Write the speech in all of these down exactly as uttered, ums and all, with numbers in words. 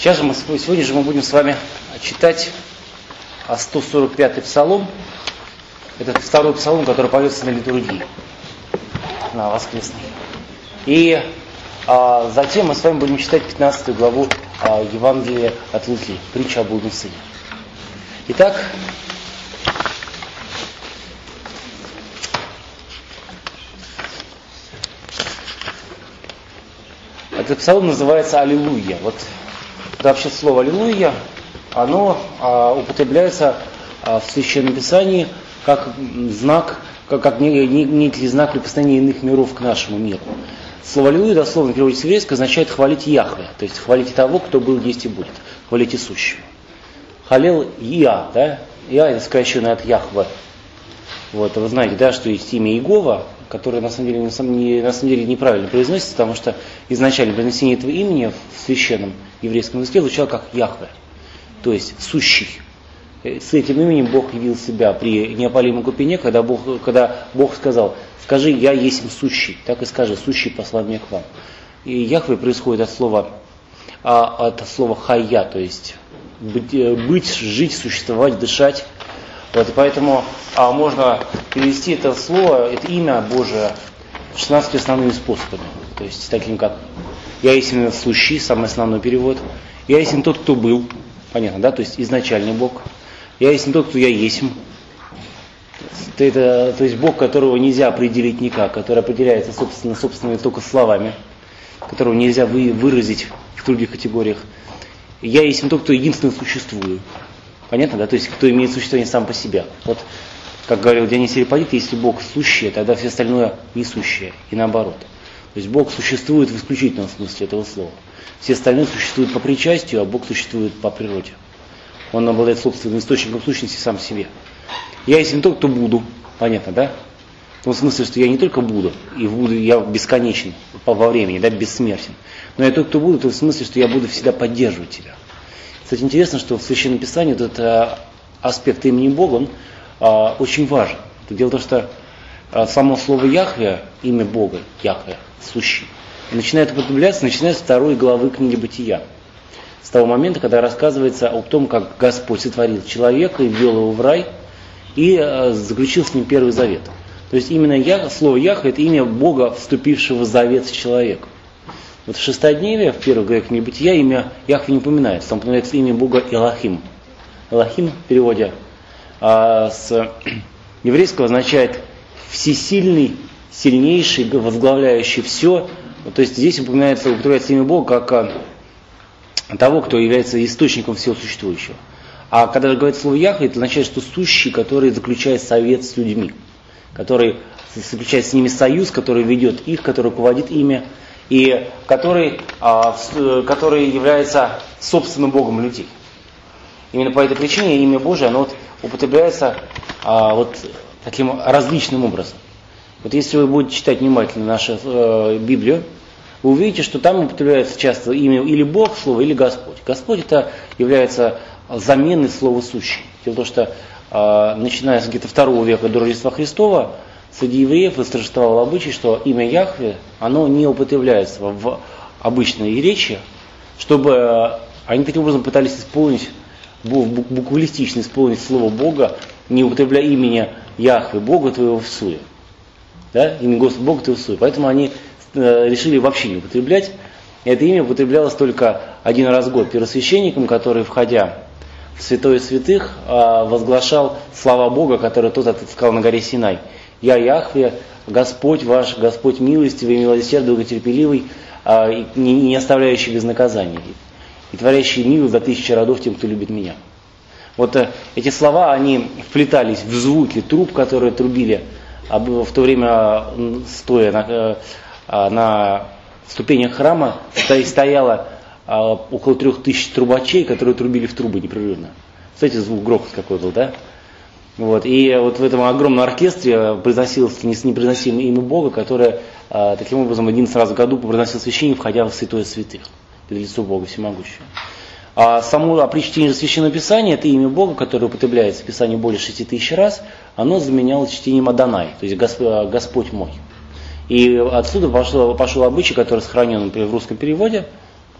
Сейчас же мы, сегодня же мы будем с вами читать сто сорок пятый псалом. Это второй псалом, который поется на литургии, на воскресной. И а, затем мы с вами будем читать пятнадцатую главу а, Евангелия от Луки, притча о блудном сыне. Итак, этот псалом называется «Аллилуйя». Вот вообще слово «Аллилуйя», оно а, употребляется а, в Священном Писании как знак, как, как некий знак прикосновения иных миров к нашему миру. Слово «Аллилуйя» дословно переводится с еврейского, означает хвалить Яхве, то есть хвалите того, кто был, есть и будет, хвалите сущего. Халел Иа, да? Иа это сокращенно от Яхве. Вот, вы знаете, да, что есть имя Иегова, которое на самом деле, на самом, не, на самом деле неправильно произносится, потому что изначально произнесение этого имени в священном еврейском языке звучало как Яхве, то есть сущий. С этим именем Бог явил себя при неопалимой купине, когда Бог, когда Бог сказал: скажи, я есть сущий, так и скажи, сущий послал меня к вам. И Яхве происходит от слова, от слова хайя, то есть быть, быть, жить, существовать, дышать. Вот, и поэтому а, можно перевести это слово, это имя Божие шестнадцатью основными способами. То есть таким как «Я есть именно сущий», самый основной перевод. «Я есть тот, кто был», понятно, да, то есть изначальный Бог. «Я есть тот, кто я есть». Это, то есть Бог, которого нельзя определить никак, который определяется собственно, собственными только словами, которого нельзя вы, выразить в других категориях. «Я есть тот, кто единственно существую». Понятно, да? То есть, кто имеет существование сам по себе. Вот, как говорил Дионисий Ареопагит, если Бог сущий, тогда все остальное несущее, и наоборот. То есть, Бог существует в исключительном смысле этого слова. Все остальные существуют по причастию, а Бог существует по природе. Он обладает собственным источником сущности сам в себе. Я есть не тот, кто буду, понятно, да? В том смысле, что я не только буду, и буду я бесконечен во времени, да, бессмертен, но я тот, кто буду, в смысле, что я буду всегда поддерживать тебя. Кстати, интересно, что в Священном Писании этот а, аспект имени Бога, он а, очень важен. Дело в том, что а, само слово Яхве, имя Бога, Яхве, сущий, начинает употребляться, начиная с второй главы книги Бытия. С того момента, когда рассказывается о том, как Господь сотворил человека и ввел его в рай, и а, заключил с ним первый завет. То есть именно я, слово Яхве, это имя Бога, вступившего в завет с человеком. Вот в шестодневе, в первой главе книги Бытия, имя Яхве не упоминается. Там упоминается имя Бога Элохим. Элохим в переводе а, с еврейского означает всесильный, сильнейший, возглавляющий все. То есть здесь упоминается, употребляется имя Бога как а, того, кто является источником всего существующего. А когда говорится слово Яхве, это означает, что сущий, который заключает совет с людьми, который заключает с ними союз, который ведет их, который руководит ими, и который, а, который является собственным Богом людей. Именно по этой причине имя Божие, оно вот употребляется а, вот таким различным образом. Вот если вы будете читать внимательно нашу э, Библию, вы увидите, что там употребляется часто имя или Бог, слово, или Господь. Господь это является заменой слова сущий. Дело в том, что э, начиная с где-то второго века до Рождества Христова, среди евреев восторжествовал обычай, что имя Яхве, оно не употребляется в обычной речи, чтобы они таким образом пытались исполнить, буквалистично исполнить слово Бога, не употребляя имени Яхве, Бога твоего в суе. Да? Имя Господа Бога твоего в суе. Поэтому они решили вообще не употреблять. Это имя употреблялось только один раз в год первосвященником, который, входя в святое святых, возглашал слова Бога, которые тот отыскал на горе Синай. «Я Яхве, Господь ваш, Господь милостивый, милосердный, долготерпеливый, а, и не, не оставляющий без наказания, и творящий милость за тысячи родов тем, кто любит меня». Вот а, эти слова, они вплетались в звуки труб, которые трубили а, в то время, стоя на, а, на ступенях храма, стояло а, около трех тысяч трубачей, которые трубили в трубы непрерывно. Кстати, звук, грохот какой был, да? Вот, и вот в этом огромном оркестре произносилось непроизносимое имя Бога, которое а, таким образом одиннадцать раз в году произносил священник, входя в святое святых, перед лицо Бога всемогущего. А само при чтении Священного Писания, это имя Бога, которое употребляется в Писании более шести тысяч раз, оно заменялось чтением Адонай, то есть Господь, Господь мой. И отсюда пошел, пошел обычай, который сохранен, например, в русском переводе,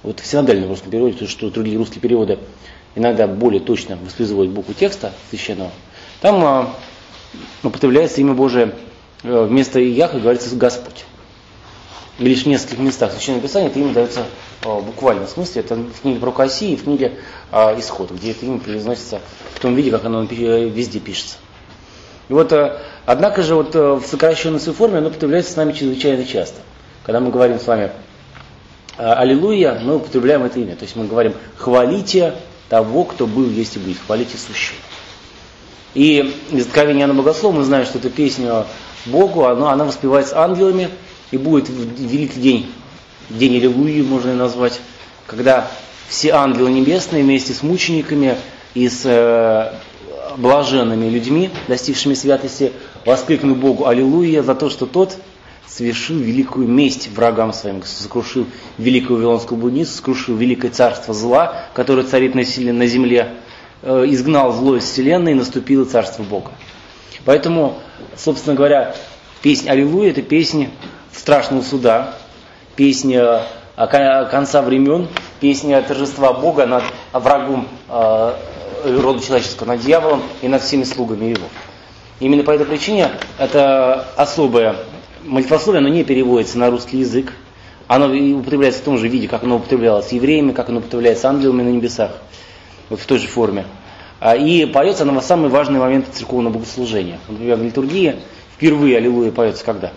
вот в синодальном русском переводе, потому что другие русские переводы иногда более точно воспроизводят букву текста священного, там употребляется имя Божие, вместо Яхве говорится Господь. И лишь в нескольких местах Священного Писания это имя дается в буквальном смысле. Это в книге про Осии и в книге Исход, где это имя произносится в том виде, как оно везде пишется. И вот, однако же, вот в сокращенной своей форме оно употребляется с нами чрезвычайно часто. Когда мы говорим с вами «Аллилуйя», мы употребляем это имя. То есть мы говорим «Хвалите того, кто был, есть и будет, хвалите сущего». И из Откровения Иоанна Богослова мы знаем, что эта песня Богу, она, она воспевается ангелами, и будет в великий день, день Аллилуйи можно и назвать, когда все ангелы небесные вместе с мучениками и с э, блаженными людьми, достигшими святости, воскликнут Богу Аллилуйя за то, что Тот совершил великую месть врагам своим, сокрушил великую Вавилонскую блудницу, сокрушил великое царство зла, которое царит на земле, э, изгнал зло из вселенной, и наступило царство Бога. Поэтому, собственно говоря, песня Аллилуйя – это песня страшного суда, песня конца времен, песня торжества Бога над врагом э, рода человеческого, над дьяволом и над всеми слугами его. Именно по этой причине это особое молитвословие, оно не переводится на русский язык, оно употребляется в том же виде, как оно употреблялось евреями, как оно употребляется ангелами на небесах, вот в той же форме. И поется оно в самые важные моменты церковного богослужения. Например, в литургии впервые Аллилуйя поется когда?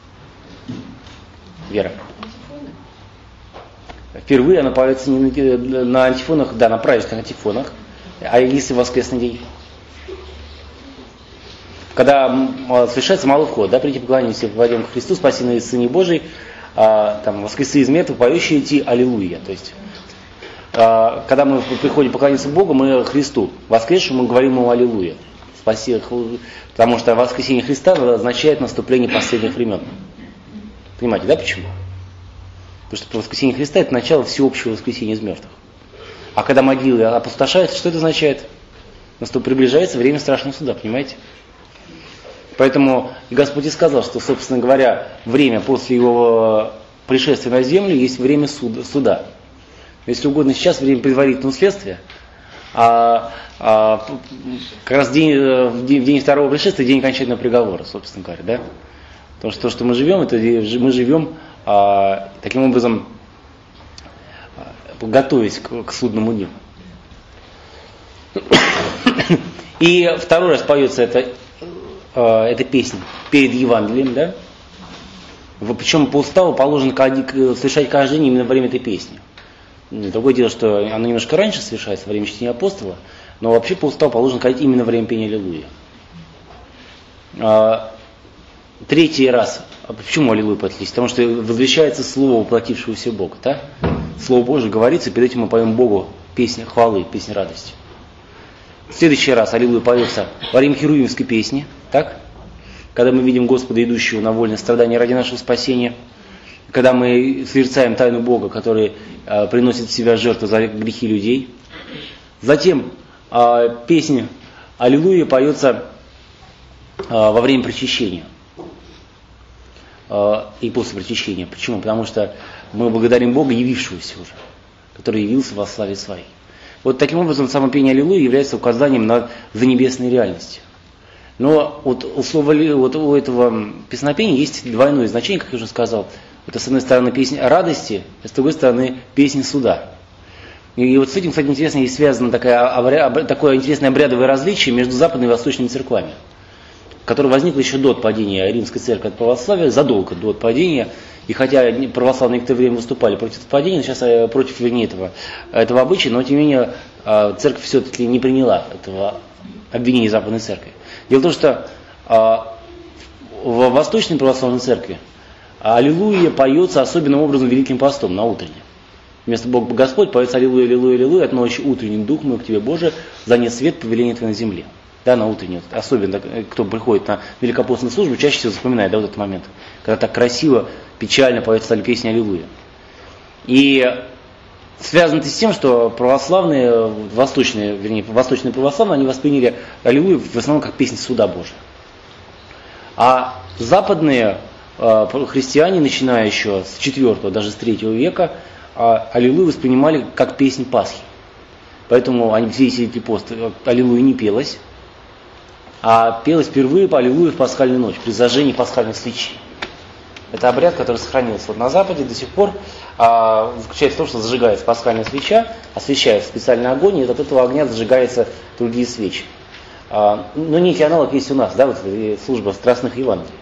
Вера. Впервые она поется не на, на антифонах, да, на праздничных антифонах, а если в воскресный день. Когда совершается малый вход, да, прийти поклониться, войдем к Христу, спасенный Сыне Божий, а, там, воскресы из мертвых, поющие идти Аллилуйя. То есть, а, когда мы приходим поклониться Богу, мы Христу воскресшему, мы говорим ему Аллилуйя. Спаси, потому что воскресение Христа означает наступление последних времен. Понимаете, да, почему? Потому что воскресение Христа – это начало всеобщего воскресения из мертвых. А когда могилы опустошаются, что это означает? Что приближается время страшного суда, понимаете? Поэтому Господь и сказал, что, собственно говоря, время после Его пришествия на землю есть время суда. суда. Если угодно, сейчас время предварительного следствия, а, а как раз день, в день, в день второго пришествия день окончательного приговора, собственно говоря, да? Потому что то, что мы живем, это мы живем а, таким образом, готовясь к, к судному дню. И второй раз поется эта, а, эта песня перед Евангелием, да? Причем по уставу положено совершать каждый день именно во время этой песни. Другое дело, что оно немножко раньше совершается, во время чтения апостола, но вообще по уставу положено ходить именно во время пения Аллилуйя. А, третий раз, а почему Аллилуйя поется? Потому что возвещается слово воплотившегося Бога, да? Слово Божие говорится, и перед этим мы поем Богу песню хвалы, песню радости. В следующий раз Аллилуйя поется во время херувимской песни, так? Когда мы видим Господа, идущего на вольное страдание ради нашего спасения, когда мы созерцаем тайну Бога, который э, приносит в себя жертву за грехи людей. Затем э, песня Аллилуйя поется э, во время причащения э, и после причащения. Почему? Потому что мы благодарим Бога, явившегося уже, который явился во славе своей. Вот таким образом само пение Аллилуйя является указанием на занебесные реальности. Но вот у, слова, вот у этого песнопения есть двойное значение, как я уже сказал. Это, с одной стороны, песня о радости, а с другой стороны, песня суда. И, и вот с этим, кстати, интересно, есть связано такое, такое интересное обрядовое различие между западными и восточными церквами, которое возникло еще до отпадения Римской церкви от православия, задолго до отпадения. И хотя православные некоторое время выступали против отпадения, сейчас против вернее, этого, этого обычая, но тем не менее церковь все-таки не приняла этого обвинения Западной церкви. Дело в том, что в Восточной православной церкви Аллилуйя поется особенным образом Великим постом на утренне. Вместо Бог Господь поется Аллилуйя, Аллилуйя, Аллилуйя, от ночи утренний дух мой к тебе, Боже, занес свет повеление твое на земле. Да, на утреннее. Особенно, кто приходит на великопостную службу, чаще всего запоминает, да, вот этот момент, когда так красиво, печально поется песня Аллилуйя. И связано это с тем, что православные, восточные, вернее, восточные православные, они восприняли Аллилуйю в основном как песню суда Божия. А западные христиане, начиная еще с четвёртого, даже с третьего века, а аллилуйя воспринимали как песнь Пасхи. Поэтому они все эти пост аллилуйя не пелось, а пелось впервые по аллилуйя в пасхальную ночь, при зажжении пасхальной свечи. Это обряд, который сохранился вот на Западе до сих пор, а, заключается в том, что зажигается пасхальная свеча, освещается специальный огонь, и от этого огня зажигаются другие свечи. А, но некий аналог есть у нас, да, вот служба страстных Евангелий.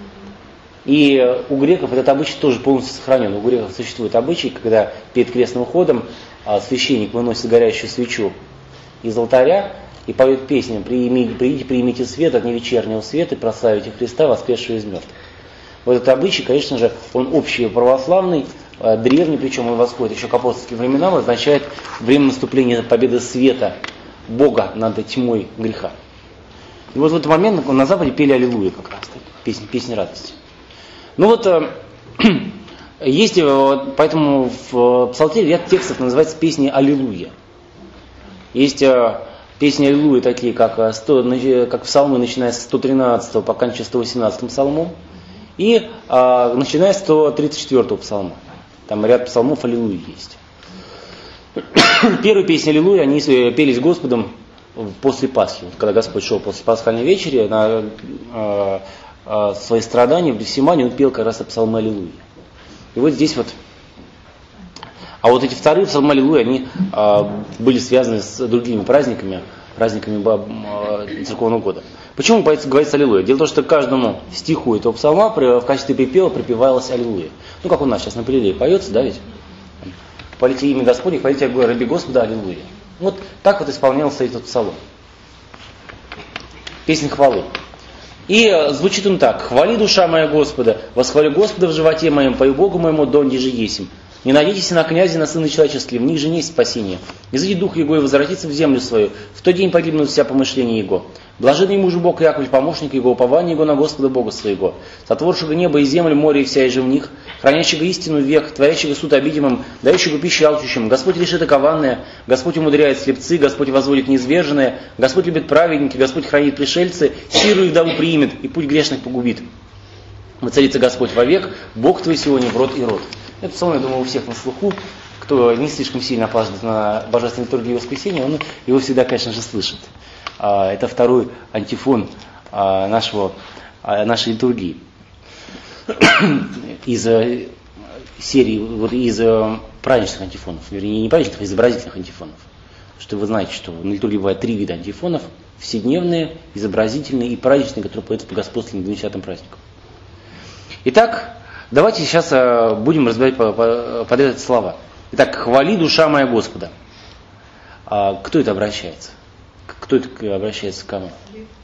И у греков этот обычай тоже полностью сохранен. У греков существует обычай, когда перед крестным ходом а, священник выносит горящую свечу из алтаря и поет песню «Придите, примите свет от невечернего света и прославите Христа, воскресшего из мертвых». Вот этот обычай, конечно же, он общий православный, древний, причем он восходит еще к апостольским временам, означает время наступления победы света Бога над тьмой греха. И вот в этот момент на Западе пели аллилуйя как раз, песни, песни радости. Ну вот, есть, поэтому в Псалтире ряд текстов называется песни аллилуйя. Есть песни аллилуйя такие, как, как псалмы, начиная с сто тринадцатого по оканчивая сто восемнадцатым псалмом, и а, начиная с сто тридцать четвёртого псалма. Там ряд псалмов аллилуйя есть. Первые песни аллилуйя, они пелись Господом после Пасхи. Вот, когда Господь шел после пасхальной вечери на а, а, свои страдания в Гефсимане, он пел как раз псалмы аллилуйя. И вот здесь вот. А вот эти вторые псалмы аллилуйя, они а, были связаны с другими праздниками, праздниками а, церковного года. Почему говорится аллилуйя? Дело в том, что каждому стиху этого псалма в качестве припева припевалась аллилуйя. Ну, как у нас сейчас на прелее поется, да ведь? Хвалите имя Господне, хвалите раби Господа, аллилуйя. Вот так вот исполнялся этот псалом. Песня хвалы. И звучит он так. «Хвали, душа моя Господа, восхвали Господа в животе моем, пою Богу моему, донде же есмь. Не надейтесь на князя, на сына человеческого, в них же есть спасение. Изыди дух его и возвратится в землю свою, в тот день погибнут вся помышления его. Блаженный ему же Бог Яковлев, помощник его, упование его на Господа Бога своего, сотворшего небо и землю, море и вся и же в них, хранящего истину век, творящего суд обидимым, дающего пищу алчущим. Господь решит окованное, Господь умудряет слепцы, Господь возводит низверженное, Господь любит праведники, Господь хранит пришельцы, сиру их вдову примет, и путь грешных погубит. Воцарится Господь вовек, Бог твой сегодня в род и род». Это псалом, я думаю, у всех на слуху. Кто не слишком сильно опаздывает на божественной литургии воскресенья, он его всегда, конечно же, слышит. Это второй антифон нашего, нашей литургии. Из серии, вот из праздничных антифонов, вернее, не праздничных, а изобразительных антифонов. Что вы знаете, что на литургии бывает три вида антифонов: вседневные, изобразительные и праздничные, которые поются по господским двенадцатым праздникам. Итак, давайте сейчас будем разбирать подряд эти слова. Итак, «Хвали, душа моя Господа». А кто это обращается? Кто это обращается к кому?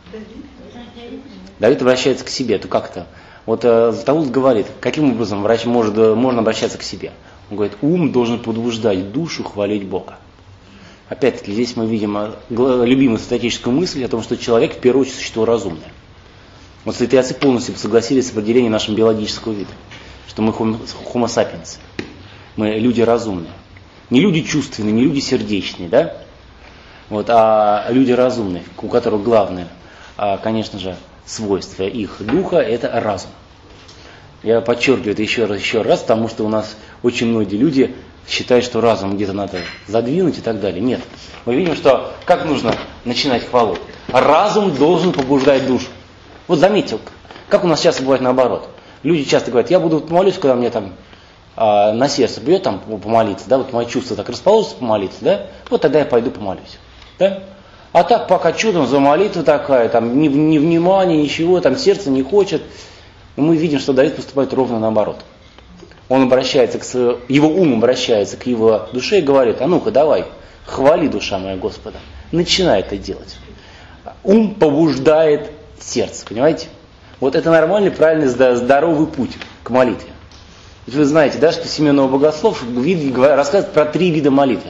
Давид обращается к себе. То как-то. Вот Златоуст говорит, каким образом врач может, можно обращаться к себе. Он говорит, ум должен побуждать душу хвалить Бога. Опять-таки, здесь мы видим любимую статическую мысль о том, что человек в первую очередь существо разумное. Вот святые отцы полностью согласились с определением нашего биологического вида, что мы homo sapiens, мы люди разумные. Не люди чувственные, не люди сердечные, да? Вот, а люди разумные, у которых главное, конечно же, свойство их духа – это разум. Я подчеркиваю это еще раз, еще раз, потому что у нас очень многие люди считают, что разум где-то надо задвинуть и так далее. Нет. Мы видим, что как нужно начинать хвалу? Разум должен побуждать душу. Вот заметьте, как у нас часто бывает наоборот. Люди часто говорят, я буду помолюсь, когда мне там а, на сердце бьет там помолиться, да, вот мои чувства так расположатся помолиться, да, вот тогда я пойду помолюсь. Да? А так пока чудом за молитва такая, там ни, ни внимания, ничего, там сердце не хочет. И мы видим, что Давид поступает ровно наоборот. Он обращается к его ум обращается к его душе и говорит, а ну-ка давай, хвали, душа моя Господа. Начинай это делать. Ум побуждает сердце, понимаете? Вот это нормальный, правильный, здоровый путь к молитве. Ведь вы знаете, да, что Семенов Богослов рассказывает про три вида молитвы.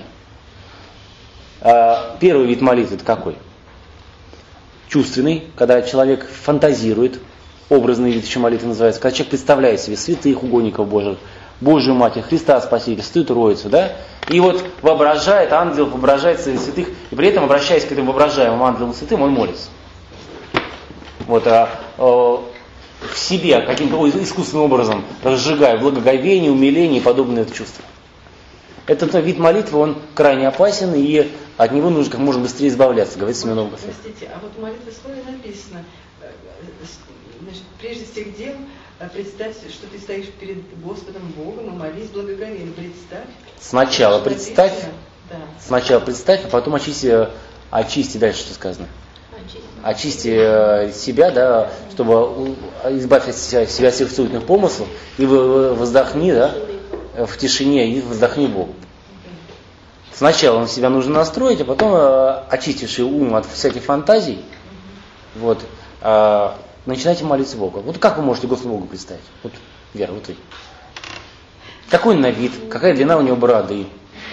Первый вид молитвы это какой? Чувственный, когда человек фантазирует, образный вид еще молитвы называется, когда человек представляет себе святых угодников Божьих, Божию Матерь, Христа Спасителя, Святую Троицу, да? И вот воображает, ангел воображает своих святых, и при этом, обращаясь к этому воображаемому ангелу святым, он молится. Вот, а, а, в себе каким-то искусственным образом разжигая благоговение, умиление и подобные чувства. Этот вид молитвы, он крайне опасен, и от него нужно как можно быстрее избавляться, говорит Семен Богослов. Простите, а вот в молитве слове написано, значит, прежде всех дел, представь, что ты стоишь перед Господом Богом, и молись благоговейно. Представь. Сначала представь, да. сначала представь, а потом очисти, очисти, дальше что сказано? Очисти себя, да, чтобы избавить от себя от всех суетных помыслов, и воздохни, да, в тишине, и воздохни Богу. Сначала он себя нужно настроить, а потом, очистивший ум от всяких фантазий, вот, начинайте молиться Богу. Вот как вы можете Господу Богу представить? Вот, Вера, вот вы. Какой он на вид? Какая длина у него бороды?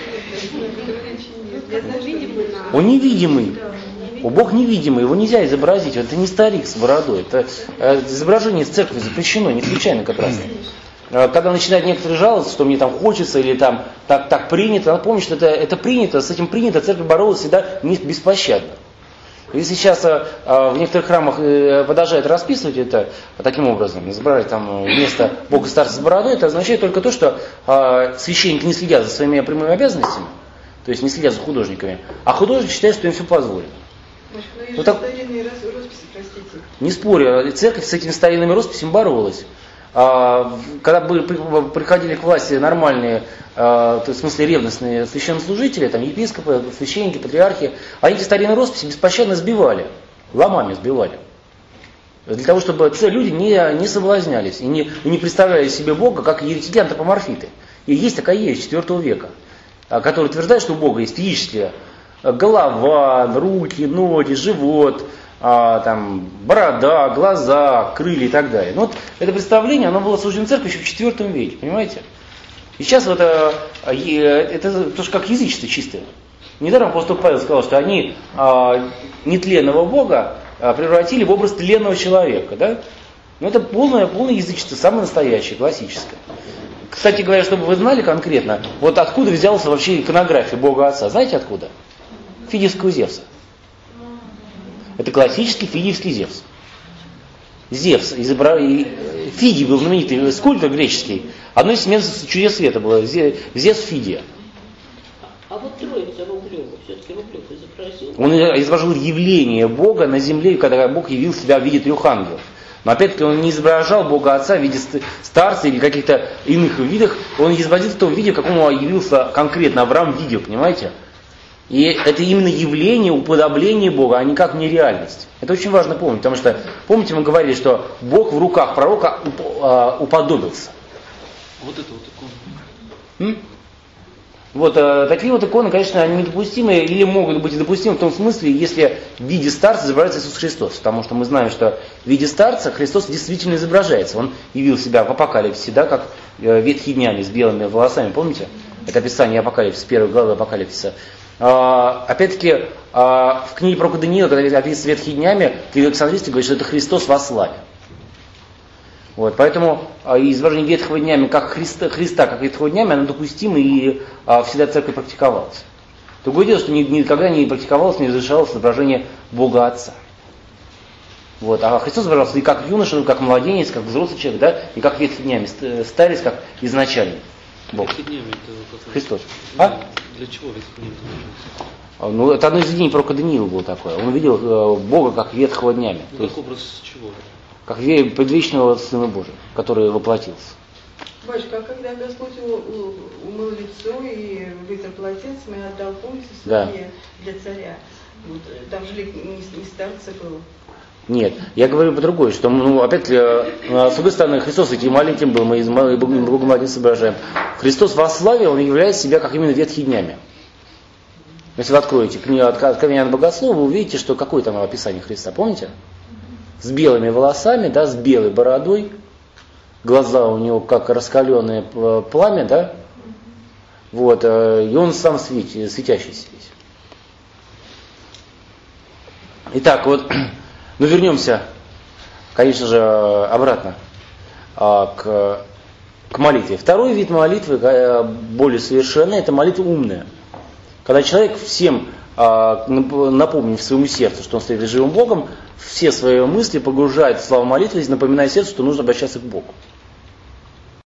Он невидимый. У Бог невидимый, его нельзя изобразить. Это не старик с бородой. Это изображение из церкви запрещено, не случайно как раз. Когда начинают некоторые жаловаться, что мне там хочется или там так, так принято, надо помнить, что это, это принято, с этим принято, церковь боролась всегда не беспощадно. Если сейчас а, в некоторых храмах э, продолжают расписывать это таким образом, изображать там вместо Бога старца с бородой, это означает только то, что а, священники не следят за своими прямыми обязанностями, то есть не следят за художниками, а художник считает, что им все позволено. Может, ну, так, старинные росписи, простите. Не спорю, церковь с этими старинными росписями боролась. А, когда были, приходили к власти нормальные, а, то есть в смысле ревностные священнослужители, там епископы, священники, патриархи, они эти старинные росписи беспощадно сбивали, ломами сбивали. Для того, чтобы люди не, не соблазнялись и не, и не представляли себе Бога как еретики антропоморфиты. И есть такая ересь четвёртого века, который утверждает, что у Бога есть физические голова, руки, ноги, живот, а, там, борода, глаза, крылья и так далее. Но вот это представление, оно было суждено церковью еще в четвёртом веке, понимаете? И сейчас вот это, это тоже как язычество чистое. Недаром апостол Павел сказал, что они а, нетленного Бога а, превратили в образ тленного человека. Да? Но это полное, полное язычество, самое настоящее, классическое. Кстати говоря, чтобы вы знали конкретно, вот откуда взялся вообще иконография Бога Отца. Знаете откуда? Фидиевского Зевса. Это классический фидиевский Зевс. Зевс, изобра... Фидий был знаменитый скульптор греческий. Одно из имен чудес света было, Зевс Фидия. А вот Троица Рублева, все-таки Рублев изобразил. Он изображал явление Бога на земле, когда Бог явил себя в виде трех ангелов. Но опять-таки он не изображал Бога Отца в виде старца или каких-то иных видах, он изобразил в том виде, в каком он явился конкретно Авраам видел, понимаете? И это именно явление, уподобление Бога, а никак не реальность. Это очень важно помнить, потому что, помните, мы говорили, что Бог в руках пророка уподобился. Вот это вот икона. М? Вот э, такие вот иконы, конечно, они недопустимы или могут быть допустимы в том смысле, если в виде старца изображается Иисус Христос. Потому что мы знаем, что в виде старца Христос действительно изображается. Он явил себя в Апокалипсисе, да, как э, ветхий няня с белыми волосами, помните? Это описание Апокалипсиса, первой главы Апокалипсиса. А, опять-таки, а, в книге пророка Даниила, когда описывается ветхий днями, александристы говорят, что это Христос во славе. Вот, поэтому а, изображение ветхого днями как Христа, Христа, как ветхого днями, оно допустимо и а, всегда в церкви практиковалось. Другое дело, что ни, никогда не практиковалось, не разрешалось изображение Бога Отца. Вот, а Христос изображался и как юноша, и как младенец, как взрослый человек, да, и как ветхий днями, старец, как изначальный Бог. Ветхий днями это как Христос. А? Для чего ветхий днями? Ну, это одно из видений пророка Даниила было такое. Он увидел э, Бога как ветхого днями. Ну, то как есть, образ чего? как предвечного Сына Божия, который воплотился. Батюшка, а когда Господь умыл лицо и вытер полотенцем и отдал пояс свои Да. для царя, вот, там же не, не старца был. Нет, я говорю по-другому, что, ну, опять-таки, с другой стороны, Христос этим маленьким был, мы из Бога младенца соображаем. Христос во славе, Он являет себя как именно ветхий днями. Если вы откроете книгу Откровения от Богослова, вы увидите, что какое там описание Христа, помните? С белыми волосами, да, с белой бородой, глаза у него как раскаленное пламя, да, вот, и он сам свети, светящийся весь. Итак, вот, ну вернемся, конечно же, обратно а, к, к молитве. Второй вид молитвы, более совершенный, это молитва умная. Когда человек всем, а, напомнив своему сердцу, что он стоит перед живым Богом, все свои мысли погружает в славу молитвы, напоминая сердцу, что нужно обращаться к Богу.